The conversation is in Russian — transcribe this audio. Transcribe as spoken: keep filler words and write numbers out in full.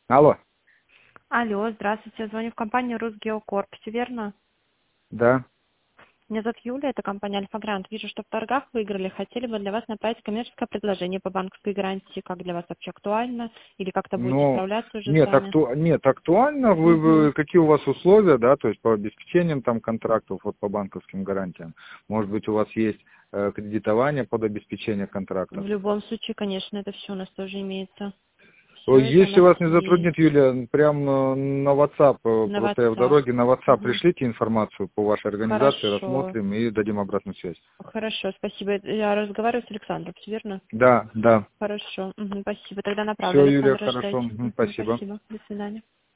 Алло. Алло, здравствуйте. Я звоню в компанию Русгеокорп. Все верно? Да. Меня зовут Юля, это компания Альфа-Грант. Вижу, что в торгах выиграли. Хотели бы для вас направить коммерческое предложение по банковской гарантии. Как для вас вообще актуально? Или как-то будете Ну, справляться уже нет, сами? акту... нет, актуально. Вы, Угу. вы- какие у вас условия, да, то есть по обеспечениям там контрактов, вот по банковским гарантиям? Может быть, у вас есть э, кредитование под обеспечение В контрактов? любом случае, конечно, это все у нас тоже имеется. Ой, Все это у если нас вас не есть. затруднит, Юлия, прям э, на WhatsApp, э, На просто я в WhatsApp. дороге, на WhatsApp Угу. пришлите информацию по вашей организации, Хорошо. рассмотрим и дадим обратную связь. Хорошо, спасибо. Я разговариваю с Александром, все верно? Да, да. Хорошо. Мгм, спасибо. Тогда направлю, Все, Юлия, Александр, хорошо. ожидайте. Мгм, Мгм, спасибо. спасибо. До свидания.